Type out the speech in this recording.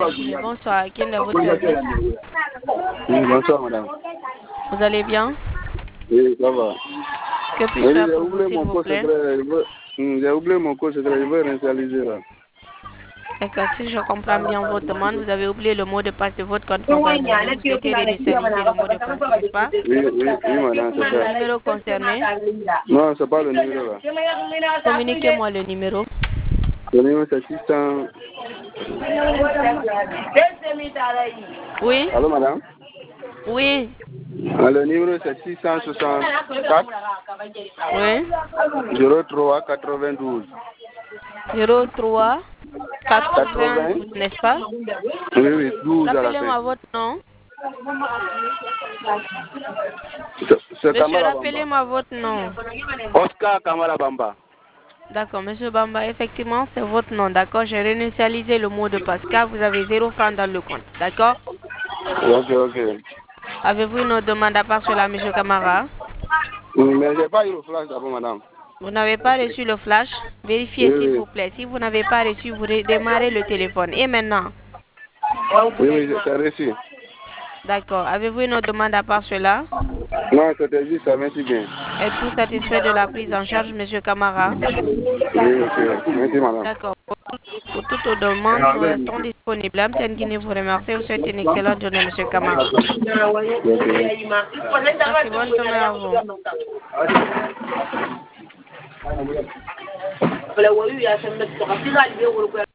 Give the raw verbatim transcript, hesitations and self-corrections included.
Oui, bonsoir. Quel est votre service? Oui, bonsoir, madame. Vous allez bien? Oui, ça va. Que puis-je Oui, faire j'ai pour vous, oublié s'il mon vous code plaît? secret. je veux- Hmm, J'ai oublié mon code secret. Je veux réinitialiser là. D'accord, si je comprends bien votre demande, vous avez oublié le mot de passe de votre compte mobile money. Vous souhaitez réinitialiser le mot de passe, n'est-ce pas? Oui, oui, oui, madame, c'est Le ça. numéro concerné, Non, c'est pas le numéro là. communiquez-moi le numéro. Le numéro c'est six cents. Oui? Allô, madame? Oui? Ah, le numéro c'est six cent soixante-quatre Oui? zéro trois quatre-vingt-douze. zéro trois quatre-vingts. quatre-vingt-douze, n'est-ce pas? Oui, oui, douze à la fin. Rappelez-moi votre nom. C'est c'est Monsieur, Kamara Bamba. rappelez-moi votre nom. Oscar Kamara Bamba. D'accord, monsieur Bamba, effectivement, c'est votre nom, d'accord? J'ai réinitialisé le mot de passe car vous avez zéro franc dans le compte, d'accord? Ok, ok. Avez-vous une autre demande à part cela, monsieur Camara? Oui, mais j'ai pas eu le flash d'abord, madame. Vous n'avez pas reçu le flash? Vérifiez, Oui, s'il oui. vous plaît. Si vous n'avez pas reçu, vous démarrez le téléphone. Et maintenant? Oui, oui, j'ai reçu. D'accord. Avez-vous une autre demande à part cela? Non, c'était juste ça, merci bien. Êtes-vous satisfait de la prise en charge, monsieur Camara? Oui, ok. Merci, madame. D'accord. Pour toute autre demande, nous restons disponibles. M T N Guinée vous remercie. Vous souhaite une excellente journée, monsieur Camara. Merci, bonne journée à vous. Ok.